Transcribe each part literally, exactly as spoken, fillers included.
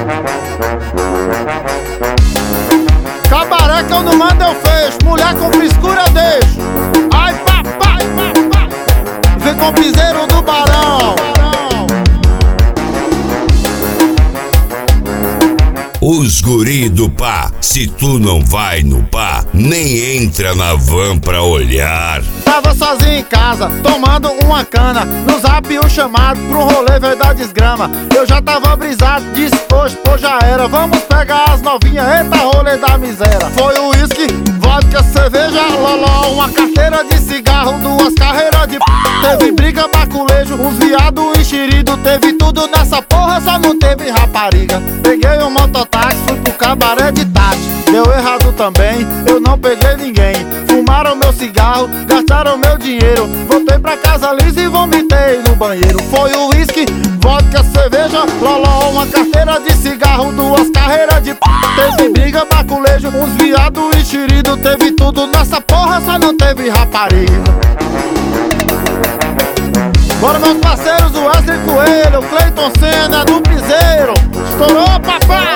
Cabaré que eu não mando eu fecho, mulher com frescura eu deixo. Ai papai, papai, vem com o piseiro do Barão. Os guri do pá, se tu não vai no pá, nem entra na van pra olhar. Tava sozinho em casa, tomando uma cana, no zap um chamado pro rolê veio da desgrama. Eu já tava brisado, disse hoje, pô já era, vamos pegar as novinhas, eita rolê da miséria. Foi o uísque, vodka, cerveja, loló, uma carteira de cigarro, duas carreiras de p... Teve briga, baculejo, uns viado enxerido, teve tudo nessa porra, só não teve rapariga. Peguei um mototáxi, fui pro cabaré de Tati, deu errado também, eu não peguei ninguém. Fumaram meu cigarro, gastaram meu dinheiro, voltei pra casa lisa e vomitei no banheiro. Foi o uísque, vodka, cerveja, loló, uma carteira de cigarro, duas carreiras de p... Teve briga, baculejo, uns viado enxerido, teve tudo nessa porra, só não teve rapariga. Bora meus parceiros, o Wesley Coelho, o Cleiton Senna do piseiro. Estourou, papai!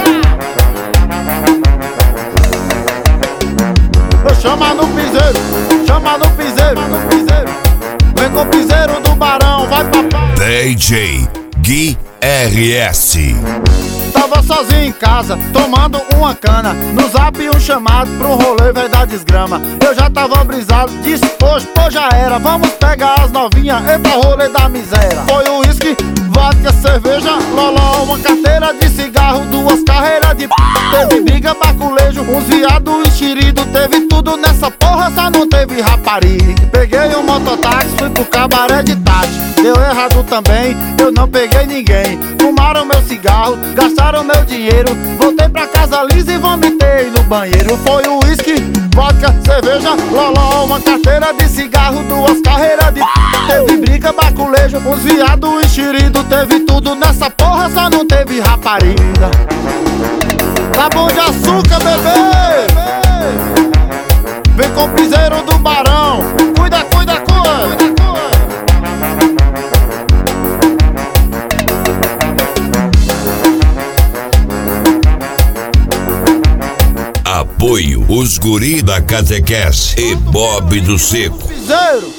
Eu chama no piseiro, chama no piseiro, no piseiro. Vem com o piseiro do Barão, vai papai. D J Gui R S. Tava sozinho em casa, tomando uma cana, no zap um chamado pro rolê veio da desgrama. Eu já tava brisado, disse hoje, pô já era, vamos pegar as novinhas, eita rolê da miséria. Foi o uísque, vodka, cerveja, loló, uma carteira de cigarro, duas carreiras de p... Teve briga, baculejo, uns viado enxerido, teve tudo nessa porra, só não teve rapariga. Peguei um mototáxi, fui pro cabaré de Tati, deu errado também, eu não peguei ninguém. Fumaram meu cigarro, gastaram meu dinheiro, voltei pra casa lisa e vomitei no banheiro. Foi o uísque, vodka, cerveja, loló, uma carteira de cigarro, duas carreiras de p... Teve briga, baculejo, uns viado enxerido, teve tudo nessa porra, só não teve rapariga. Tá bom de açúcar, bebê! Vem com o piseiro do Barão, cuida, cuida, cuida! Apoio os guri da Catequese e Bob do Seco. Piseiro!